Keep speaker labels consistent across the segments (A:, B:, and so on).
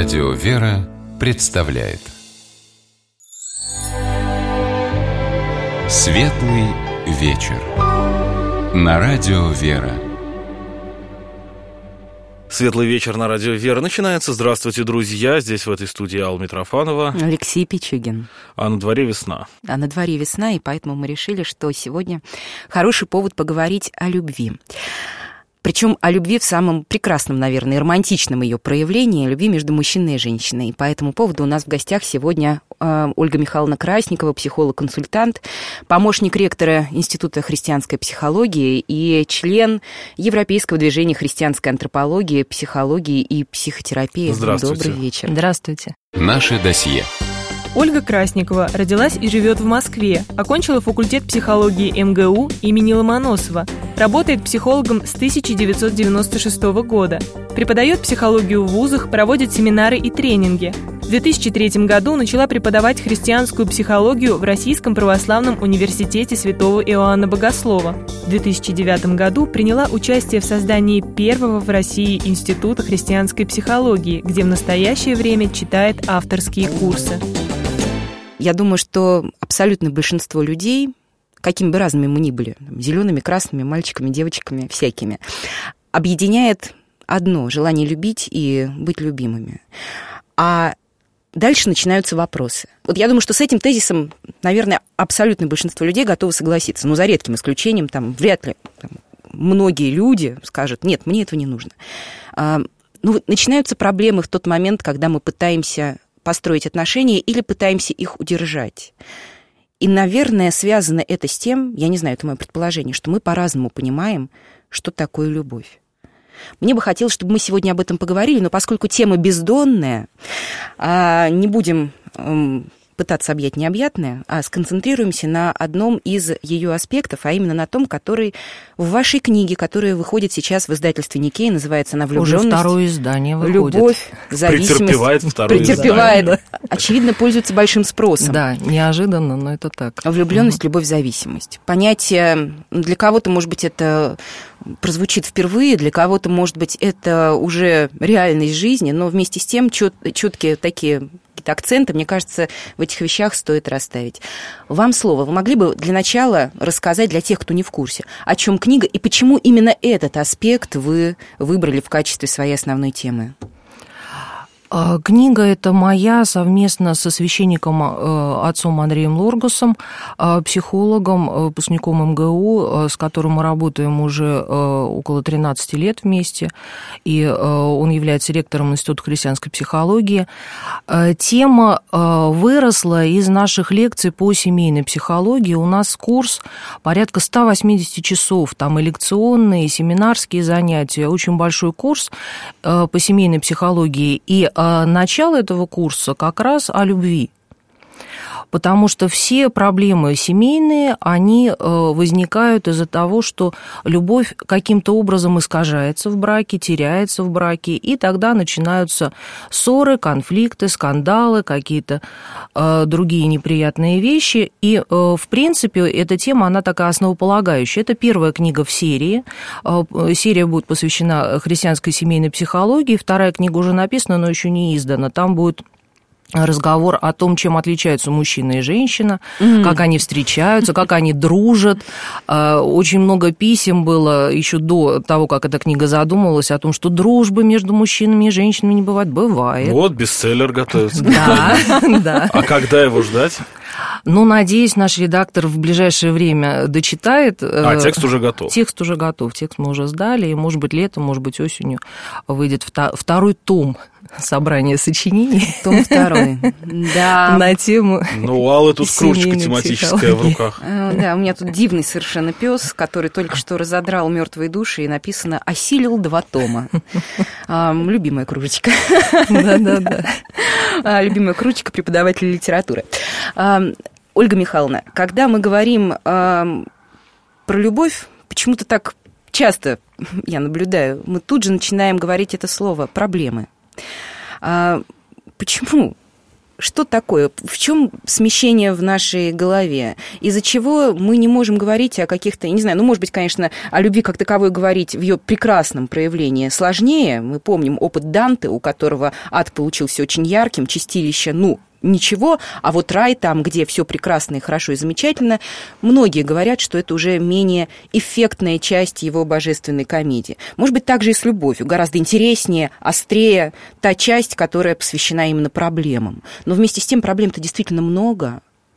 A: Радио «Вера» представляет Светлый вечер на Радио «Вера».
B: Светлый вечер на Радио «Вера» начинается. Здравствуйте, друзья. Здесь в этой студии Алла Митрофанова.
C: Алексей Пичугин.
B: А на дворе весна.
C: А на дворе весна, и поэтому мы решили, что сегодня хороший повод поговорить о любви. Причем о любви в самом прекрасном, наверное, и романтичном ее проявлении, любви между мужчиной и женщиной. И по этому поводу у нас в гостях сегодня Ольга Михайловна Красникова, психолог-консультант, помощник ректора Института христианской психологии и член Европейского движения христианской антропологии, психологии и психотерапии.
B: Здравствуйте.
C: Добрый вечер.
D: Здравствуйте.
A: Наше досье.
D: Ольга Красникова родилась и живет в Москве, окончила факультет психологии МГУ имени Ломоносова, работает психологом с 1996 года, преподает психологию в вузах, проводит семинары и тренинги. В 2003 году начала преподавать христианскую психологию в Российском православном университете святого Иоанна Богослова. В 2009 году приняла участие в создании первого в России Института христианской психологии, где в настоящее время читает авторские курсы.
C: Я думаю, что абсолютное большинство людей, какими бы разными мы ни были, зелеными, красными, мальчиками, девочками, всякими, объединяет одно – желание любить и быть любимыми. А дальше начинаются вопросы. Вот я думаю, что с этим тезисом, наверное, абсолютное большинство людей готовы согласиться. Но за редким исключением, вряд ли многие люди скажут: нет, мне этого не нужно. Начинаются проблемы в тот момент, когда мы пытаемся построить отношения или пытаемся их удержать. И, наверное, связано это с тем, я не знаю, это мое предположение, что мы по-разному понимаем, что такое любовь. Мне бы хотелось, чтобы мы сегодня об этом поговорили, но поскольку тема бездонная, не будем пытаться объять необъятное, а сконцентрируемся на одном из ее аспектов, а именно на том, который в вашей книге, которая выходит сейчас в издательстве Никей, называется она «Влюбленность».
D: Уже второе издание выходит.
C: Любовь, зависимость.
B: Претерпевает второе издание.
C: Очевидно, пользуется большим спросом.
D: Да, неожиданно, но это так.
C: Влюбленность, любовь, зависимость. Понятие, для кого-то, может быть, это прозвучит впервые, для кого-то, может быть, это уже реальность жизни, но вместе с тем четкие такие какие-то акценты, мне кажется, в этих вещах стоит расставить. Вам слово. Вы могли бы для начала рассказать для тех, кто не в курсе, о чем книга и почему именно этот аспект вы выбрали в качестве своей основной темы?
D: Книга эта моя совместно со священником отцом Андреем Лоргасом, психологом, выпускником МГУ, с которым мы работаем уже около 13 лет вместе, и он является ректором Института христианской психологии. Тема выросла из наших лекций по семейной психологии. У нас курс порядка 180 часов, там и лекционные, и семинарские занятия, очень большой курс по семейной психологии, и начало этого курса как раз о любви, потому что все проблемы семейные, они возникают из-за того, что любовь каким-то образом искажается в браке, теряется в браке, и тогда начинаются ссоры, конфликты, скандалы, какие-то другие неприятные вещи, и, в принципе, эта тема, она такая основополагающая. Это первая книга в серии. Серия будет посвящена христианской семейной психологии, вторая книга уже написана, но еще не издана. Там будет разговор о том, чем отличаются мужчина и женщина, как они встречаются, как они дружат. Очень много писем было еще до того, как эта книга задумывалась, о том, что дружбы между мужчинами и женщинами не бывает. Бывает.
B: Вот, бестселлер готовится.
D: Да.
B: А когда его ждать?
D: Надеюсь, наш редактор в ближайшее время дочитает.
B: Текст уже готов.
D: Текст уже готов, текст мы уже сдали, и, может быть, летом, может быть, осенью выйдет второй том собрания сочинений.
C: Том второй. Да.
D: На тему.
B: У Аллы тут кружечка тематическая в руках.
C: Да, у меня тут дивный совершенно пес, который только что разодрал мертвые души, и написано «Осилил 2 тома». Любимая кружечка.
D: Да.
C: Любимая кружечка преподавателя литературы. Ольга Михайловна, когда мы говорим про любовь, почему-то так часто, я наблюдаю, мы тут же начинаем говорить это слово «проблемы». Почему? что такое? В чем смещение в нашей голове? Из-за чего мы не можем говорить о каких-то, не знаю, может быть, конечно, о любви как таковой говорить в ее прекрасном проявлении сложнее. Мы помним опыт Данте, у которого ад получился очень ярким, чистилище, ничего, а вот рай там, где все прекрасно и хорошо и замечательно, многие говорят, что это уже менее эффектная часть его божественной комедии. Может быть, также и с любовью. Гораздо интереснее, острее та часть, которая посвящена именно проблемам. Но вместе с тем проблем-то действительно много.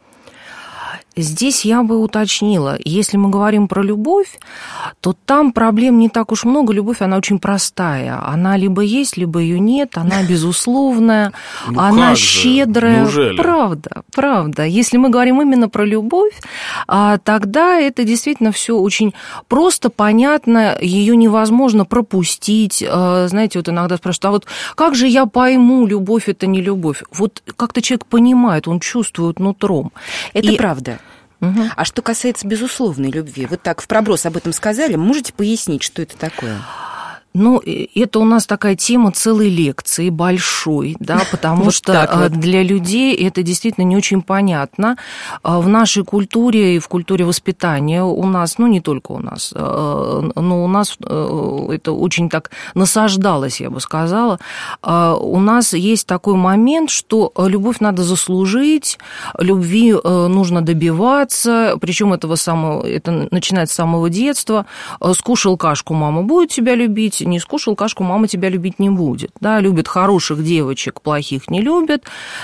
D: Здесь я бы уточнила, если мы говорим про любовь, то там проблем не так уж много, любовь, она очень простая. Она либо есть, либо ее нет, она безусловная, она щедрая.
B: Неужели?
D: Правда. Если мы говорим именно про любовь, тогда это действительно все очень просто, понятно, ее невозможно пропустить. Знаете, вот иногда спрашивают, а вот как же я пойму, любовь это не любовь? Вот как-то человек понимает, он чувствует нутром.
C: Это правда. Угу. А что касается безусловной любви, вы так в проброс об этом сказали, можете пояснить, что это такое?
D: Это у нас такая тема целой лекции, большой, да, потому что для людей это действительно не очень понятно. В нашей культуре и в культуре воспитания у нас, не только у нас, но у нас это очень так насаждалось, я бы сказала. У нас есть такой момент, что любовь надо заслужить, любви нужно добиваться, причем это начинается с самого детства. Скушал кашку, мама будет тебя любить, не скушал кашку, мама тебя любить не будет. Да, любят хороших девочек, плохих не любят.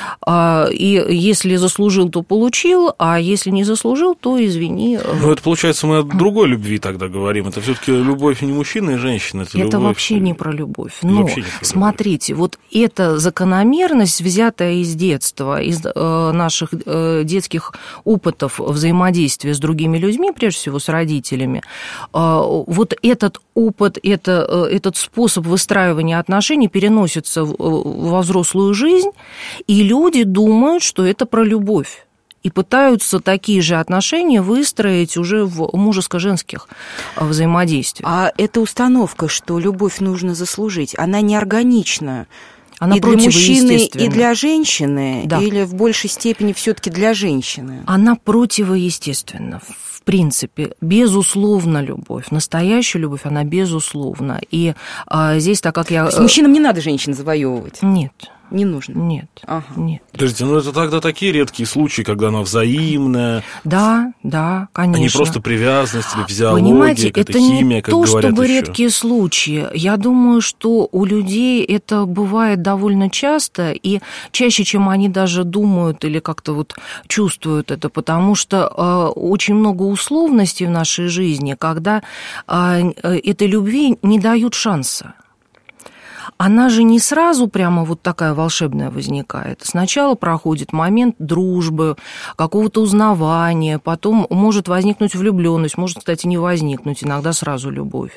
D: И если заслужил, то получил, а если не заслужил, то извини.
B: Это получается, мы о другой любви тогда говорим. Это все-таки любовь не мужчины и женщины. Это любовь...
D: вообще не про любовь. Но смотрите, вот эта закономерность, взятая из детства, из наших детских опытов взаимодействия с другими людьми, прежде всего с родителями, вот этот опыт, этот способ выстраивания отношений переносится во взрослую жизнь, и люди думают, что это про любовь. И пытаются такие же отношения выстроить уже в мужеско-женских взаимодействиях.
C: А эта установка, что любовь нужно заслужить, она неорганична.
D: Она
C: и для мужчины, и для женщины, да. Или в большей степени все-таки для женщины?
D: Она противоестественна. В принципе, безусловно, любовь. Настоящая любовь, она безусловна. И здесь, так как я...
C: То есть мужчинам не надо женщин завоевывать?
D: Нет.
C: Не нужно?
D: Нет.
C: Ага.
D: Нет.
B: Подождите, это тогда такие редкие случаи, когда она взаимная.
D: Да, конечно.
B: А не просто привязанность или физиология,
D: понимаете,
B: какая-то химия, как говорят еще.
D: Это не то, чтобы редкие случаи. Я думаю, что у людей это бывает довольно часто, и чаще, чем они даже думают или как-то вот чувствуют это, потому что очень много условностей в нашей жизни, когда этой любви не дают шанса. Она же не сразу прямо вот такая волшебная возникает. Сначала проходит момент дружбы, какого-то узнавания, потом может возникнуть влюбленность, может, кстати, не возникнуть, иногда сразу любовь.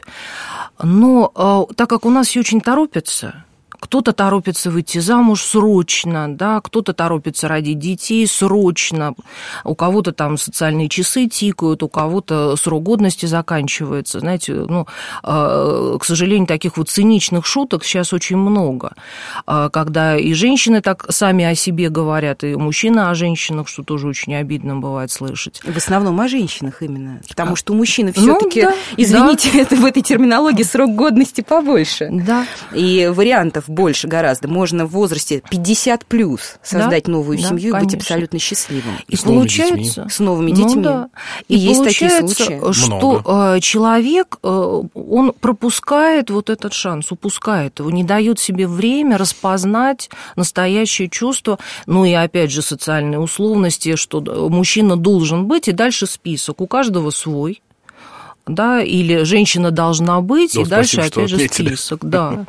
D: Но так как у нас все очень торопится, кто-то торопится выйти замуж срочно, да, кто-то торопится родить детей срочно, у кого-то там социальные часы тикают, у кого-то срок годности заканчивается. Знаете, к сожалению, таких вот циничных шуток сейчас очень много, когда и женщины так сами о себе говорят, и мужчины о женщинах, что тоже очень обидно бывает слышать.
C: В основном о женщинах именно, потому что у мужчины все-таки, извините, это в этой терминологии срок годности побольше.
D: Да.
C: И вариантов больше гораздо. Можно в возрасте 50+ создать новую семью, конечно, и быть абсолютно счастливым.
D: И получается...
C: С новыми детьми.
D: Да.
C: И есть такие случаи.
D: Что человек, он пропускает вот этот шанс, упускает его, не дает себе время распознать настоящее чувство, и опять же социальные условности, что мужчина должен быть, и дальше список. У каждого свой. Да, или женщина должна быть, и дальше опять же список. Да.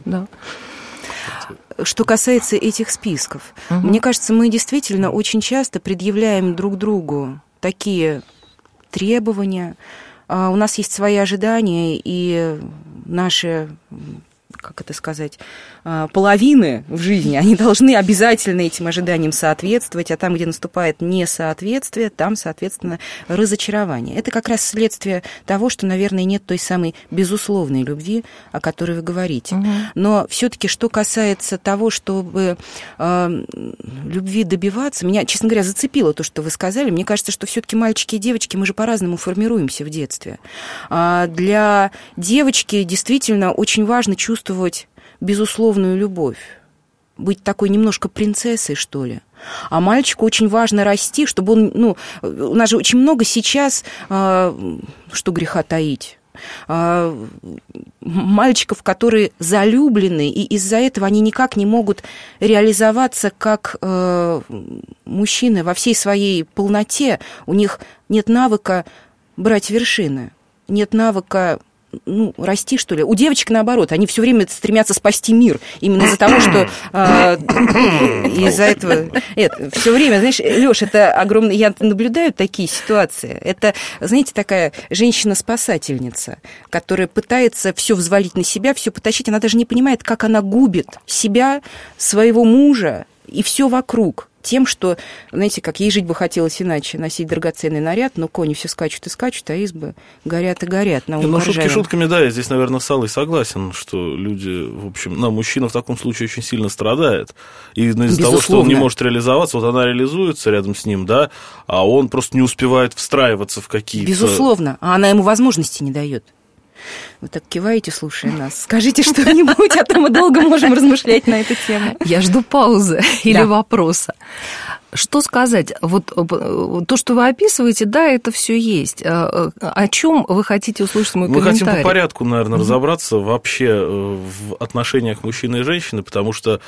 C: Что касается этих списков, мне кажется, мы действительно очень часто предъявляем друг другу такие требования. У нас есть свои ожидания, и наши как это сказать, половины в жизни, они должны обязательно этим ожиданиям соответствовать, а там, где наступает несоответствие, там, соответственно, разочарование. Это как раз следствие того, что, наверное, нет той самой безусловной любви, о которой вы говорите. Но все-таки, что касается того, чтобы любви добиваться, меня, честно говоря, зацепило то, что вы сказали. Мне кажется, что все-таки мальчики и девочки, мы же по-разному формируемся в детстве. Для девочки действительно очень важно чувствовать безусловную любовь, быть такой немножко принцессой, что ли. А мальчику очень важно расти, чтобы он... у нас же очень много сейчас, что греха таить, мальчиков, которые залюблены, и из-за этого они никак не могут реализоваться как мужчины во всей своей полноте. У них нет навыка брать вершины, нет навыка расти, что ли. У девочек, наоборот, они все время стремятся спасти мир. Именно из-за того, что из-за этого... все время, знаешь, Лёш, это огромное... Я наблюдаю такие ситуации. Это, знаете, такая женщина-спасательница, которая пытается все взвалить на себя, все потащить. Она даже не понимает, как она губит себя, своего мужа и все вокруг. Тем, что, знаете, как ей жить бы хотелось иначе, носить драгоценный наряд, но кони все скачут и скачут, а избы горят и горят.
B: Шутки шутками, да, я здесь, наверное, с Аллой согласен, что люди, в общем, мужчина в таком случае очень сильно страдает. И из-за того, что он не может реализоваться, вот она реализуется рядом с ним, да, а он просто не успевает встраиваться в какие-то...
C: Безусловно, а она ему возможности не дает. Вы так киваете, слушая нас. Скажите что-нибудь, а то мы долго можем размышлять на эту тему.
D: Я жду паузы или вопроса. Что сказать? Вот то, что вы описываете, да, это все есть. О чем вы хотите услышать мой комментарий?
B: Мы хотим по порядку, наверное, разобраться вообще в отношениях мужчины и женщины, потому что...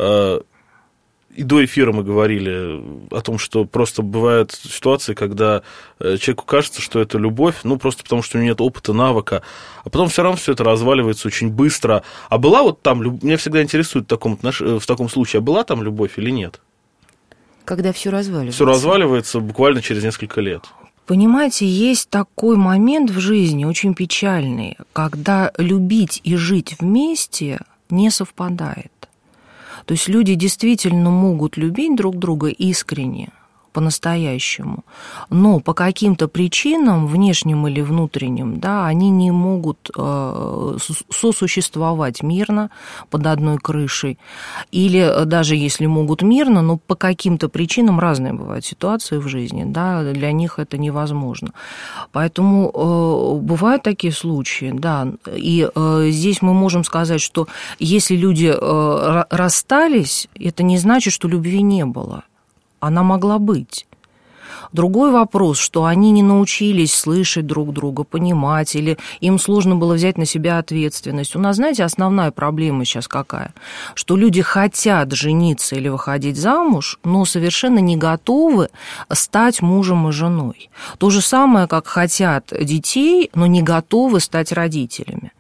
B: И до эфира мы говорили о том, что просто бывают ситуации, когда человеку кажется, что это любовь, просто потому что у него нет опыта, навыка, а потом все равно все это разваливается очень быстро. А была вот там, меня всегда интересует в таком случае, а была там любовь или нет?
C: Когда все разваливается.
B: Все разваливается буквально через несколько лет.
D: Понимаете, есть такой момент в жизни очень печальный, когда любить и жить вместе не совпадает. То есть люди действительно могут любить друг друга искренне, по-настоящему, но по каким-то причинам, внешним или внутренним, да, они не могут сосуществовать мирно под одной крышей. Или даже если могут мирно, но по каким-то причинам разные бывают ситуации в жизни, да, для них это невозможно. Поэтому бывают такие случаи, да, и здесь мы можем сказать, что если люди расстались, это не значит, что любви не было. Она могла быть. Другой вопрос, что они не научились слышать друг друга, понимать, или им сложно было взять на себя ответственность. У нас, знаете, основная проблема сейчас какая? Что люди хотят жениться или выходить замуж, но совершенно не готовы стать мужем и женой. То же самое, как хотят детей, но не готовы стать родителями.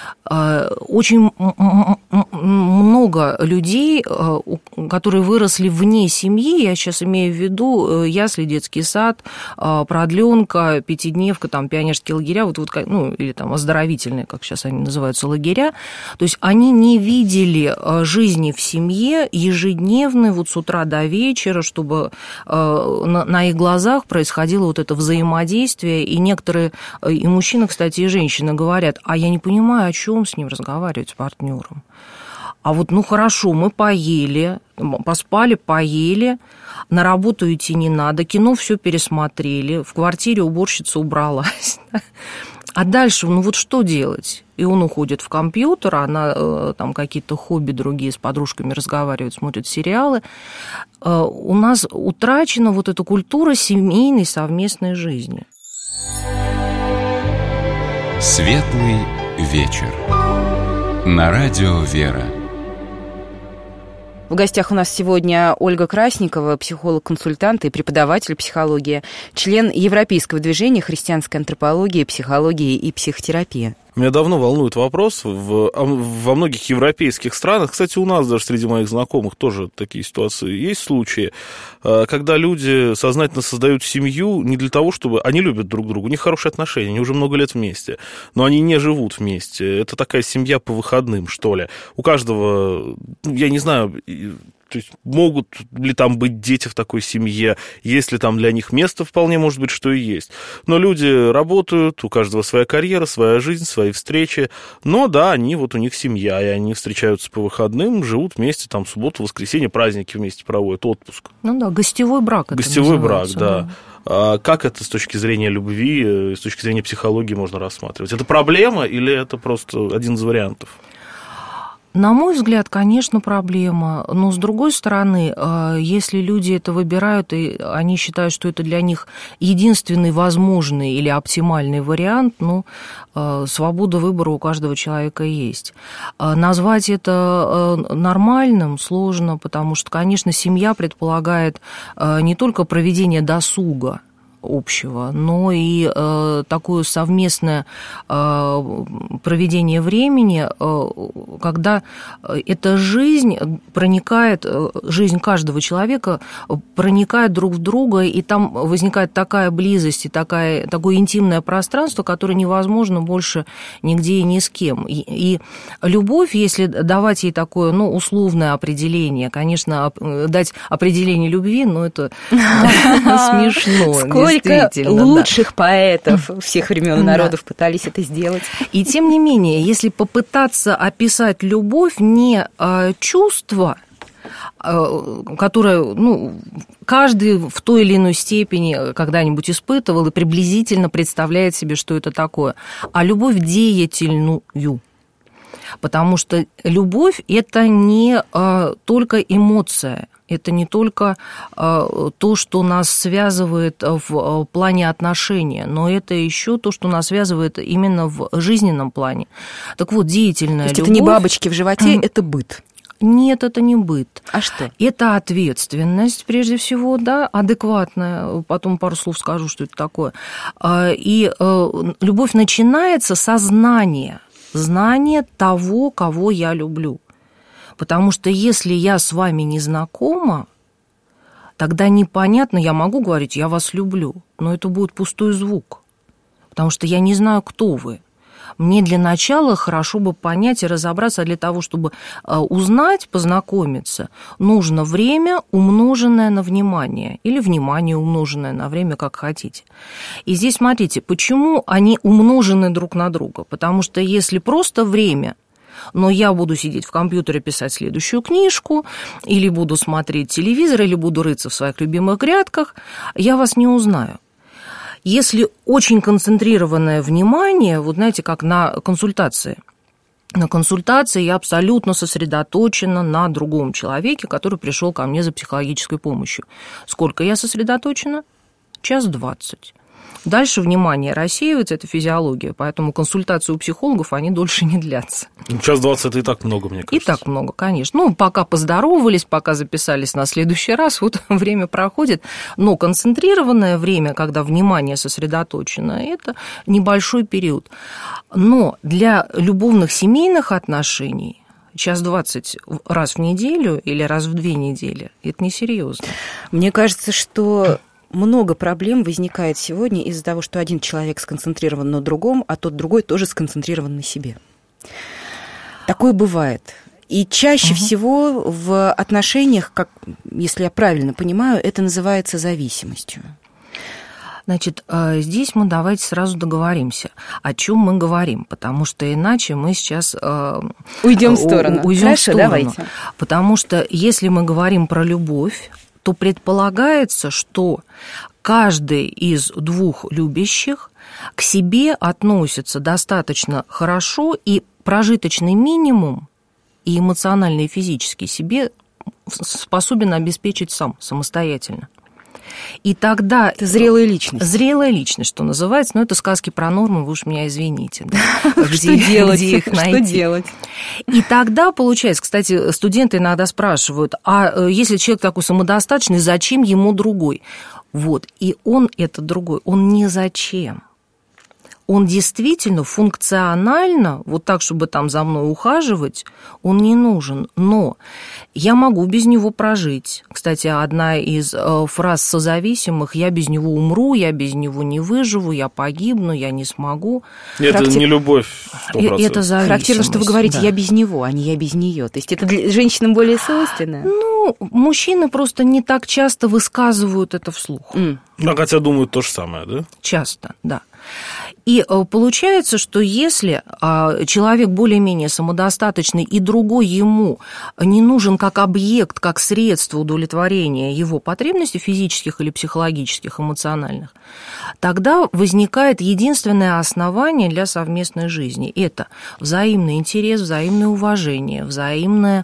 D: Очень много людей, которые выросли вне семьи, я сейчас имею в виду ясли, детский сад, продленка, пятидневка, пионерские лагеря, или оздоровительные, как сейчас они называются, лагеря. То есть они не видели жизни в семье ежедневной, с утра до вечера, чтобы на их глазах происходило вот это взаимодействие. И некоторые, и мужчины, кстати, и женщины говорят, а я не понимаю, о чем с ним разговаривать, с партнером. А хорошо, мы поели, поспали, поели, на работу идти не надо, кино все пересмотрели, в квартире уборщица убралась. А дальше, что делать? И он уходит в компьютер, она какие-то хобби другие с подружками разговаривает, смотрит сериалы. У нас утрачена эта культура семейной совместной жизни.
A: Светлый вечер. На радио «Вера».
C: В гостях у нас сегодня Ольга Красникова, психолог-консультант и преподаватель психологии, член Европейского движения христианской антропологии, психологии и психотерапии.
B: Меня давно волнует вопрос во многих европейских странах, кстати, у нас даже среди моих знакомых тоже такие ситуации есть случаи, когда люди сознательно создают семью не для того, чтобы... Они любят друг друга, у них хорошие отношения, они уже много лет вместе, но они не живут вместе. Это такая семья по выходным, что ли. У каждого, я не знаю... То есть могут ли там быть дети в такой семье, есть ли там для них место, вполне может быть, что и есть. Но люди работают, у каждого своя карьера, своя жизнь, свои встречи. Но да, у них семья, и они встречаются по выходным, живут вместе, там, субботу, воскресенье, праздники вместе проводят, отпуск.
D: Ну да, гостевой брак.
B: Гостевой брак, да. А как это с точки зрения любви, с точки зрения психологии можно рассматривать? Это проблема или это просто один из вариантов?
D: На мой взгляд, конечно, проблема, но с другой стороны, если люди это выбирают, и они считают, что это для них единственный возможный или оптимальный вариант, свобода выбора у каждого человека есть. Назвать это нормальным сложно, потому что, конечно, семья предполагает не только проведение досуга общего, но и такое совместное проведение времени, когда эта жизнь проникает, жизнь каждого человека проникает друг в друга, и там возникает такая близость и такое интимное пространство, которое невозможно больше нигде и ни с кем. И любовь, если давать ей такое, условное определение, конечно, дать определение любви, это смешно.
C: Сколько лучших поэтов всех времен и народов пытались это сделать.
D: И тем не менее, если попытаться описать любовь не чувство, которое, каждый в той или иной степени когда-нибудь испытывал и приблизительно представляет себе, что это такое, а любовь деятельную. Потому что любовь – это не только эмоция, это не только то, что нас связывает в плане отношений, но это еще то, что нас связывает именно в жизненном плане. Так вот, деятельная любовь...
C: То есть это не бабочки в животе, это быт?
D: Нет, это не быт.
C: А что?
D: Это ответственность, прежде всего, да, адекватная. Потом пару слов скажу, что это такое. И любовь начинается со знания того, кого я люблю. Потому что если я с вами не знакома, тогда непонятно, я могу говорить, я вас люблю, но это будет пустой звук, потому что я не знаю, кто вы. Мне для начала хорошо бы понять и разобраться, для того, чтобы узнать, познакомиться, нужно время, умноженное на внимание, или внимание, умноженное на время, как хотите. И здесь смотрите, почему они умножены друг на друга. Потому что если просто время, но я буду сидеть в компьютере, писать следующую книжку, или буду смотреть телевизор, или буду рыться в своих любимых грядках, я вас не узнаю. Если очень концентрированное внимание, вот знаете, как на консультации. На консультации я абсолютно сосредоточена на другом человеке, который пришел ко мне за психологической помощью. Сколько я сосредоточена? 1:20. Дальше внимание рассеивается, это физиология, поэтому консультации у психологов, они дольше не длятся.
B: 1:20 это и так много, мне кажется.
D: И так много, конечно. Пока поздоровались, пока записались на следующий раз, вот время проходит. Но концентрированное время, когда внимание сосредоточено, это небольшой период. Но для любовных семейных отношений 1:20 раз в неделю или раз в 2 недели – это несерьезно.
C: Мне кажется, что много проблем возникает сегодня из-за того, что один человек сконцентрирован на другом, а тот другой тоже сконцентрирован на себе. Такое бывает. И чаще всего в отношениях, как, если я правильно понимаю, это называется зависимостью.
D: Значит, здесь мы давайте сразу договоримся, о чем мы говорим, потому что иначе мы сейчас
C: уйдем в сторону. Хорошо, давайте.
D: Потому что если мы говорим про любовь, то предполагается, что каждый из двух любящих к себе относится достаточно хорошо, и прожиточный минимум и эмоционально, и физически себе способен обеспечить самостоятельно. И тогда...
C: Это зрелая личность.
D: Зрелая личность, что называется. Но это сказки про нормы, вы уж меня извините.
C: Что делать? Что делать?
D: И тогда получается, кстати, студенты иногда спрашивают, а если человек такой самодостаточный, зачем ему другой? Вот, и он, этот другой, он не зачем. он действительно функционально, вот так, чтобы там за мной ухаживать, он не нужен. Но я могу без него прожить. Кстати, одна из фраз созависимых: «Я без него умру, я без него не выживу, я погибну, я не смогу».
B: Это не любовь 100%.
D: Это зависимость.
C: Характерно, что вы говорите «я без него», а не «я без нее». То есть это для женщинам более свойственно?
D: Ну, мужчины просто не так часто высказывают это вслух.
B: Ну, хотя думают то же самое, да?
D: Часто, да. И получается, что если человек более-менее самодостаточный, и другой ему не нужен как объект, как средство удовлетворения его потребностей физических или психологических, эмоциональных, тогда возникает единственное основание для совместной жизни. Это взаимный интерес, взаимное уважение, взаимное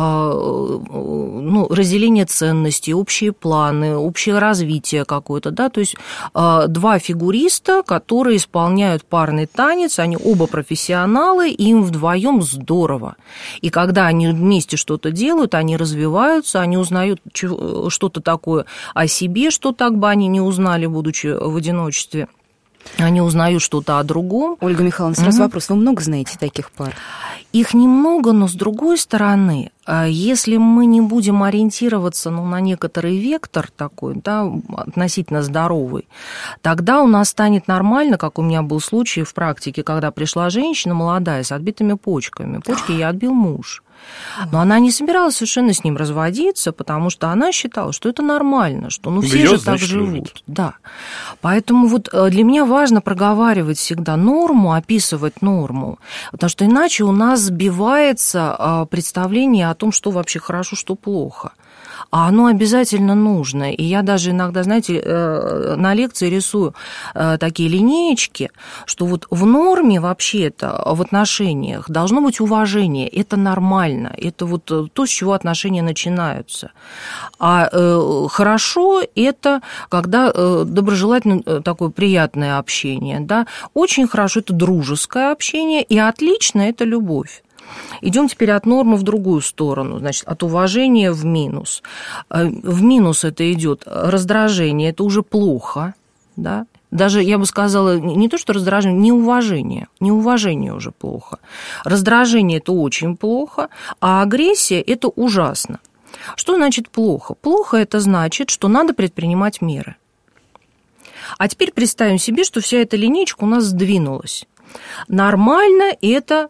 D: разделение ценностей, общие планы, общее развитие какое-то. Да? То есть два фигуриста, которые исполняют парный танец, они оба профессионалы, и им вдвоем здорово. И когда они вместе что-то делают, они развиваются, они узнают что-то такое о себе, что так бы они не узнали, будучи в одиночестве. Они узнают что-то о другом.
C: Ольга Михайловна, сразу вопрос. Вы много знаете таких пар?
D: Их немного, но с другой стороны, если мы не будем ориентироваться на некоторый вектор такой, да, относительно здоровый, тогда у нас станет нормально, как у меня был случай в практике, когда пришла женщина молодая с отбитыми почками. Почки ей отбил муж. Но она не собиралась совершенно с ним разводиться, потому что она считала, что это нормально, что все
B: Бьёт,
D: же так живут.
B: Любит.
D: Да. Поэтому вот для меня важно проговаривать всегда норму, описывать норму, потому что иначе у нас сбивается представление о том, что вообще хорошо, что плохо. А оно обязательно нужно. И я даже иногда, знаете, на лекции рисую такие линеечки, что вот в норме вообще-то в отношениях должно быть уважение. Это нормально. Это вот то, с чего отношения начинаются. А хорошо – это когда доброжелательное такое приятное общение. Да? Очень хорошо – это дружеское общение. И отлично – это любовь. Идем теперь от нормы в другую сторону, значит, от уважения в минус. В минус это идет раздражение, это уже плохо, да? Даже, я бы сказала, не то, что раздражение, неуважение. Неуважение уже плохо. Раздражение – это очень плохо, а агрессия – это ужасно. Что значит плохо? Плохо – это значит, что надо предпринимать меры. А теперь представим себе, что вся эта линейка у нас сдвинулась. Нормально – это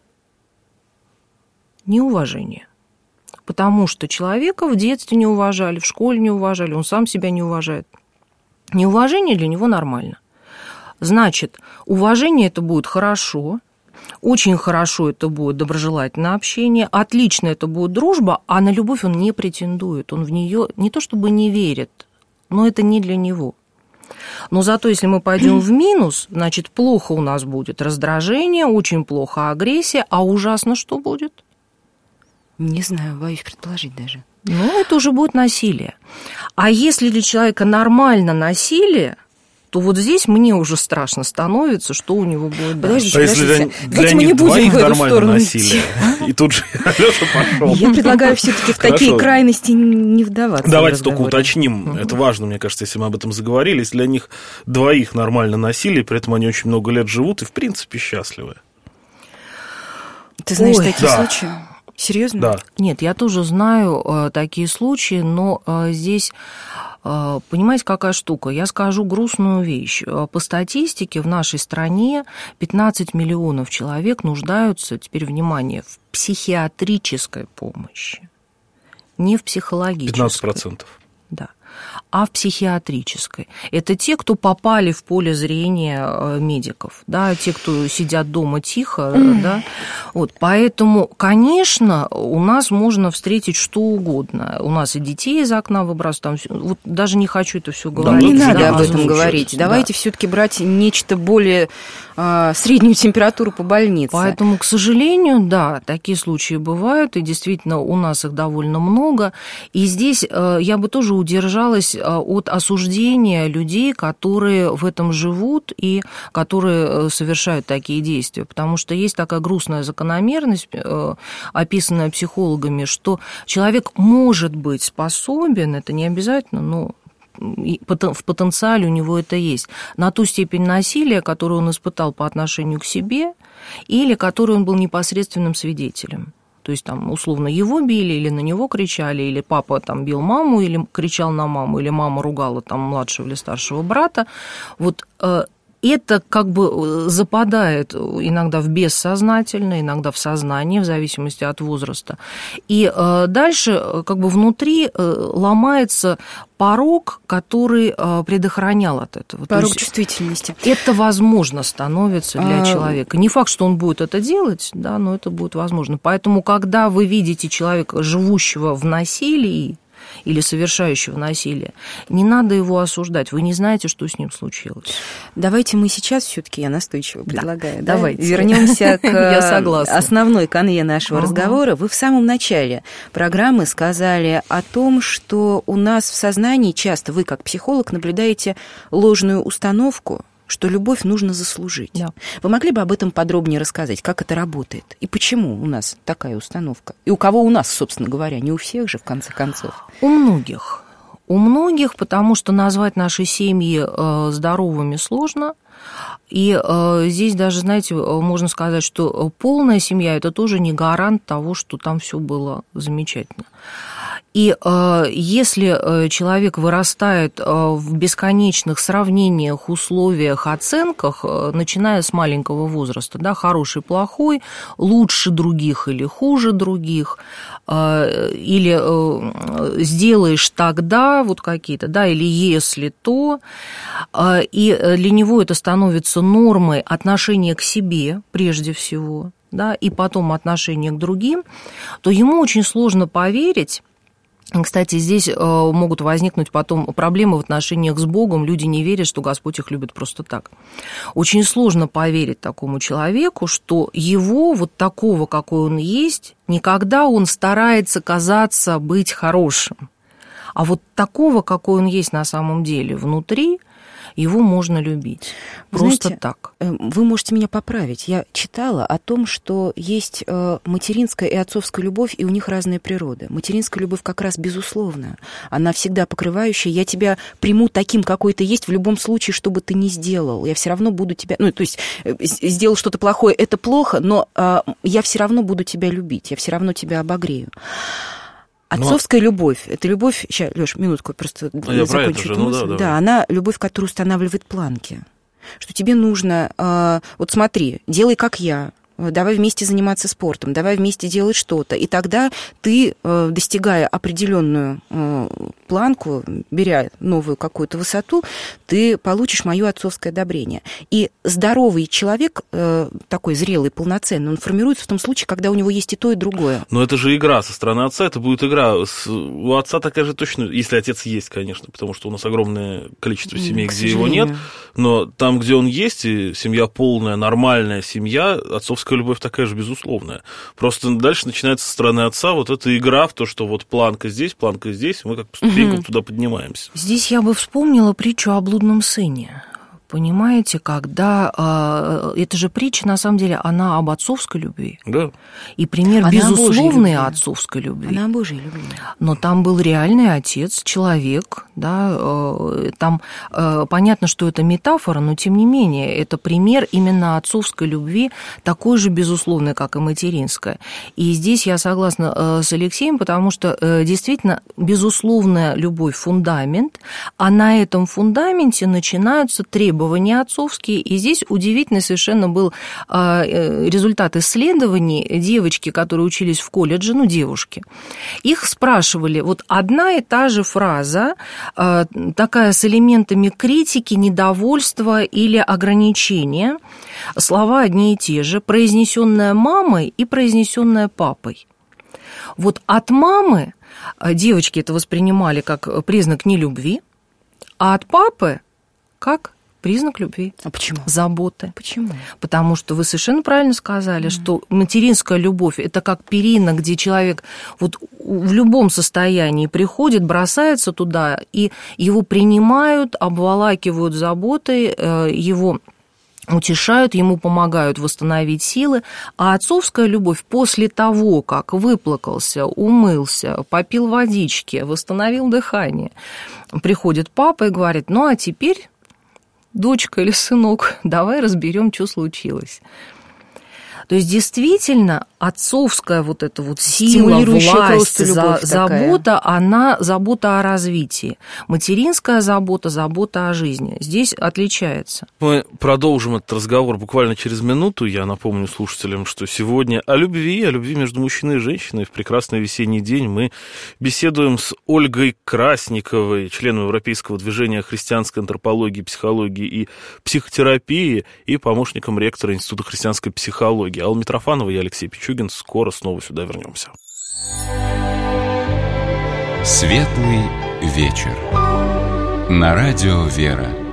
D: неуважение. Потому что человека в детстве не уважали, в школе не уважали, он сам себя не уважает. Неуважение для него нормально. Значит, уважение это будет хорошо, очень хорошо это будет доброжелательное общение, отлично это будет дружба, а на любовь он не претендует, он в нее не то чтобы не верит, но это не для него. Но зато, если мы пойдем в минус, значит, плохо у нас будет раздражение, очень плохо агрессия, а ужасно что будет?
C: Не знаю, боюсь предположить даже.
D: Ну, это уже будет насилие. А если для человека нормально насилие, то вот здесь мне уже страшно становится, что у него будет дальше.
B: А если для них двоих нормально насилие, и тут же Алёша пошел.
C: Я предлагаю все-таки в такие крайности не вдаваться.
B: Давайте только уточним, это важно, мне кажется, если мы об этом заговорили, если для них двоих нормально насилие, при этом они очень много лет живут и, в принципе, счастливы.
C: Ты знаешь такие случаи? Серьезно?
B: Да.
D: Нет, я тоже знаю такие случаи, но здесь, понимаете, какая штука? Я скажу грустную вещь. По статистике в нашей стране 15 миллионов человек нуждаются, теперь внимание, в психиатрической помощи, не в психологической.
B: 15%.
D: Да. А в психиатрической. Это те, кто попали в поле зрения медиков, да, те, кто сидят дома тихо, да. Вот, поэтому, конечно, у нас можно встретить что угодно. У нас и детей из окна выбрасывают, там, вот даже не хочу это все говорить.
C: Не надо об этом говорить. Давайте все-таки брать нечто более среднюю температуру по больнице.
D: Поэтому, к сожалению, да, такие случаи бывают, и действительно у нас их довольно много. И здесь я бы тоже удержалась от осуждения людей, которые в этом живут и которые совершают такие действия. Потому что есть такая грустная закономерность, описанная психологами, что человек может быть способен, это не обязательно, но в потенциале у него это есть, на ту степень насилия, которую он испытал по отношению к себе, или которой он был непосредственным свидетелем. То есть, там, условно, его били, или на него кричали, или папа там бил маму, или кричал на маму, или мама ругала там младшего или старшего брата. Вот это как бы западает иногда в бессознательное, иногда в сознание, в зависимости от возраста. И дальше как бы внутри ломается порог, который предохранял от этого.
C: Порог чувствительности.
D: Это возможно становится для человека. Не факт, что он будет это делать, да, но это будет возможно. Поэтому, когда вы видите человека, живущего в насилии, или совершающего насилие, не надо его осуждать. Вы не знаете, что с ним случилось.
C: Давайте мы сейчас все-таки, я настойчиво предлагаю,
D: давайте
C: вернемся к основной канве нашего разговора. Вы в самом начале программы сказали о том, что у нас в сознании часто, вы как психолог, наблюдаете ложную установку, что любовь нужно заслужить. Да. Вы могли бы об этом подробнее рассказать, как это работает? И почему у нас такая установка? И у кого у нас, собственно говоря, не у всех же, в конце концов?
D: У многих. У многих, потому что назвать наши семьи здоровыми сложно. И здесь даже, знаете, можно сказать, что полная семья – это тоже не гарант того, что там все было замечательно. И если человек вырастает в бесконечных сравнениях, условиях, оценках, начиная с маленького возраста, да, хороший, плохой, лучше других или хуже других, или сделаешь тогда вот какие-то, да, или если то, и для него это становится нормой отношения к себе прежде всего, да, и потом отношения к другим, то ему очень сложно поверить. Кстати, здесь могут возникнуть потом проблемы в отношениях с Богом. Люди не верят, что Господь их любит просто так. Очень сложно поверить такому человеку, что его, вот такого, какой он есть, никогда он старается казаться быть хорошим. А вот такого, какой он есть на самом деле внутри, его можно любить. Просто
C: знаете,
D: так.
C: Вы можете меня поправить. Я читала о том, что есть материнская и отцовская любовь, и у них разная природа. Материнская любовь как раз безусловная. Она всегда покрывающая. Я тебя приму таким, какой ты есть, в любом случае, что бы ты ни сделал. Я все равно буду тебя... Ну, то есть, сделал что-то плохое, это плохо, но я все равно буду тебя любить, я все равно тебя обогрею. Отцовская любовь, это любовь, сейчас, Лёш, минутку, просто закончу эту мысль. Да, она любовь, которая устанавливает планки, что тебе нужно, вот смотри, делай как я, давай вместе заниматься спортом, давай вместе делать что-то, и тогда ты, достигая определенную планку, беря новую какую-то высоту, ты получишь моё отцовское одобрение. И здоровый человек, такой зрелый, полноценный, он формируется в том случае, когда у него есть и то, и другое.
B: Но это же игра со стороны отца, это будет игра. У отца такая же точно, если отец есть, конечно, потому что у нас огромное количество семей, где его нет, но там, где он есть, и семья полная, нормальная семья, отцовская любовь такая же безусловная. Просто дальше начинается со стороны отца вот эта игра в то, что вот планка здесь, мы как по ступенькам туда поднимаемся.
D: Здесь я бы вспомнила притчу о блудном сыне. Понимаете, когда... это же притча, на самом деле, она об отцовской любви.
B: Да.
D: И пример безусловной отцовской любви.
C: Она о Божьей любви.
D: Но там был реальный отец, человек, да, там понятно, что это метафора, но тем не менее, это пример именно отцовской любви, такой же безусловной, как и материнская. И здесь я согласна с Алексеем, потому что действительно безусловная любовь – фундамент, а на этом фундаменте начинаются требования отцовские, и здесь удивительный совершенно был результат исследований. Девочки, которые учились в колледже, девушки, их спрашивали, вот одна и та же фраза, такая с элементами критики, недовольства или ограничения, слова одни и те же, произнесенная мамой и произнесенная папой. Вот от мамы девочки это воспринимали как признак нелюбви, а от папы как признак любви.
C: А почему?
D: Заботы.
C: Почему?
D: Потому что вы совершенно правильно сказали, что материнская любовь – это как перина, где человек вот в любом состоянии приходит, бросается туда, и его принимают, обволакивают заботой, его утешают, ему помогают восстановить силы, а отцовская любовь после того, как выплакался, умылся, попил водички, восстановил дыхание, приходит папа и говорит: ну а теперь, дочка или сынок, давай разберем, что случилось. То есть действительно отцовская вот эта вот сила, власть, забота, она забота о развитии. Материнская забота, забота о жизни. Здесь отличается.
B: Мы продолжим этот разговор буквально через минуту. Я напомню слушателям, что сегодня о любви между мужчиной и женщиной в прекрасный весенний день мы беседуем с Ольгой Красниковой, членом Европейского движения христианской антропологии, психологии и психотерапии и помощником ректора Института христианской психологии. Алла Митрофанова и Алексей Пичугин. Скоро снова сюда вернемся.
A: Светлый вечер. На радио «Вера».